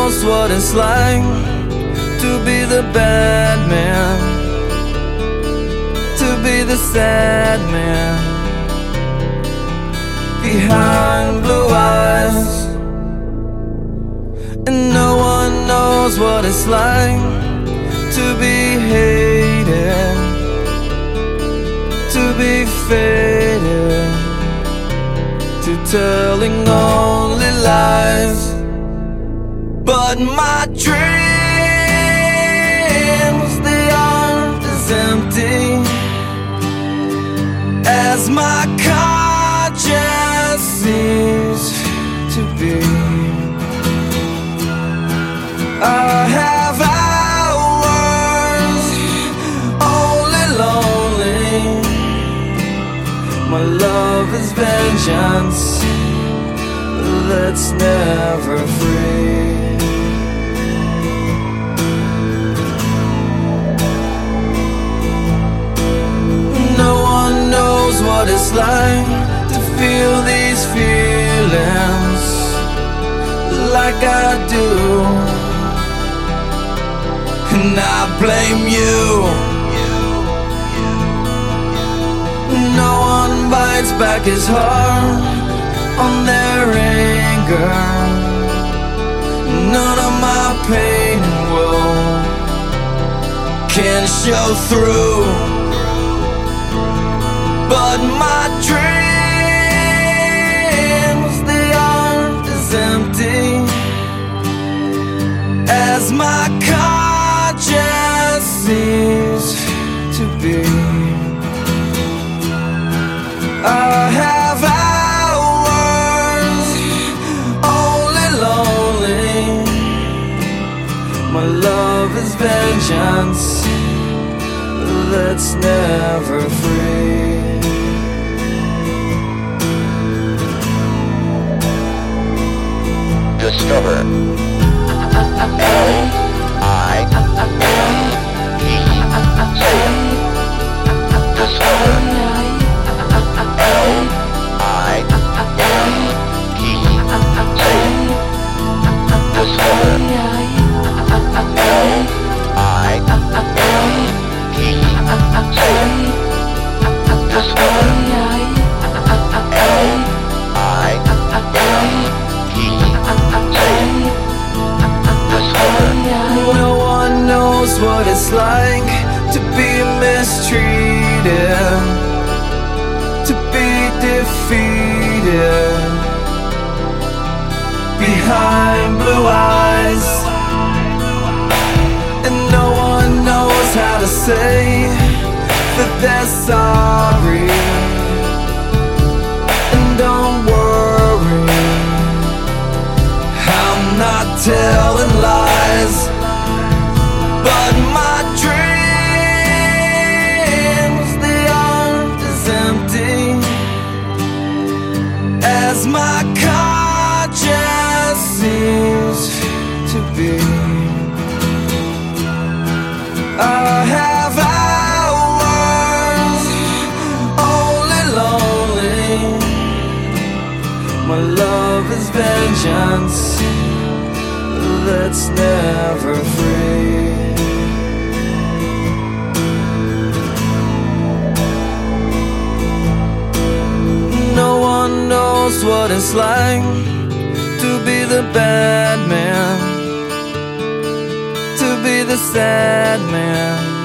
knows what it's like to be the bad man, to be the sad man behind blue eyes. And no one knows what it's like to be hated, to be faded, to telling only lies. But my dreams, they aren't as empty as my conscience seems to be. I have hours only lonely. My love is vengeance that's never free. No one knows what it's like to feel these feelings like I do. And I blame you. No one bites back his heart on their anger. None of my pain and woe can show through. But my dreams, they aren't as empty as my conscience seems to be. I have hours only lonely. My love is vengeance that's never free. Discover L-I-M-E. Discover L-I-M-E. Discover L-I-M-E. Discover No one knows what it's like to be mistreated, to be defeated behind blue eyes. And no one knows how to say that they're sorry. And don't worry, I'm not telling lies. But my dreams, they aren't as empty as my conscience seems to be. I have hours only lonely. My love is vengeance that's never free. No one knows what it's like to be the bad man, to be the sad man